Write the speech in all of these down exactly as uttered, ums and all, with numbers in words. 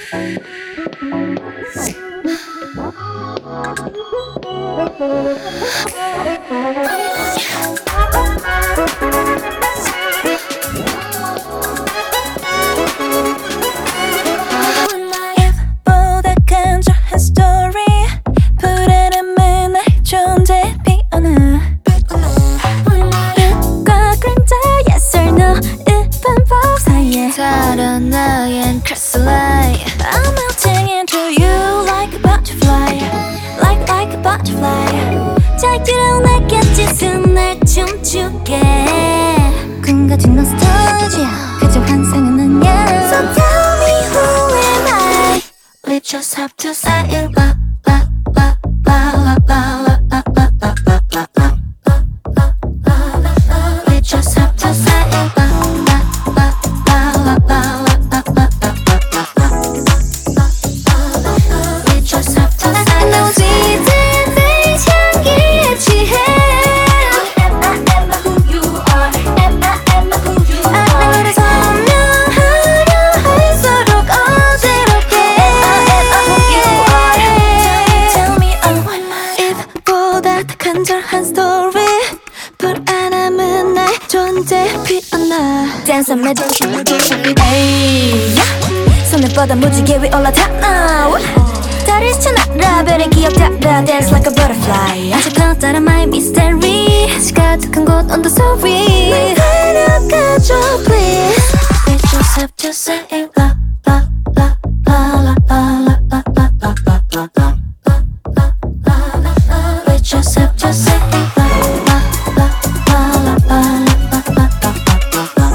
입보다 간절한 스토리 불안함은 날 존재 피어나 빛과 그림자 yes or no 이반법 사이에 다른 나의 crystalline I'm melting into you like a butterfly Like like a butterfly 자유로운 내게 찢은 날 춤추게 꿈 같은 nostalgia 그저 환상은 아니야 So tell me who am I We just have to say it la la la la la la la la la la la la la We just have to say it la la la la la la la la la la We just have to say it 너 지든 내 향기에 취해 Am I am I who you are Am I am I who you are 아 너를 선명하려 할수록 어지럽게 Am I am I who you are Tell me oh 입보다 더 간절한 스토리 불안함은 날 존재 피어나 Dance and meditation 에이 손을 뻗어 무지개 위 올라타 다리 스쳐 날아 별의 기억 따라 Dance like a butterfly 아직 커다란 my mystery 시가득한 곳 on the story 날 데려가줘 please We just have to say it la la la la la la la la la la la la We just have to say it la la la la la la la la la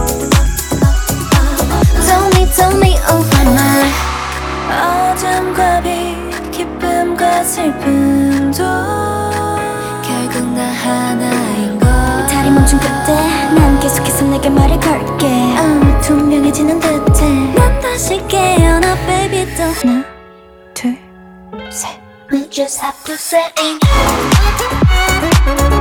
Tell me tell me oh my 어둠과 빛 기쁨과 슬픔도 결국 나 하나인 걸 다리 멈춘 그때 난 계속해서 내게 말을 걸게 어, 투명해지는 듯해 난 다시 깨어나 baby 또 하나 둘 셋 We just have to say it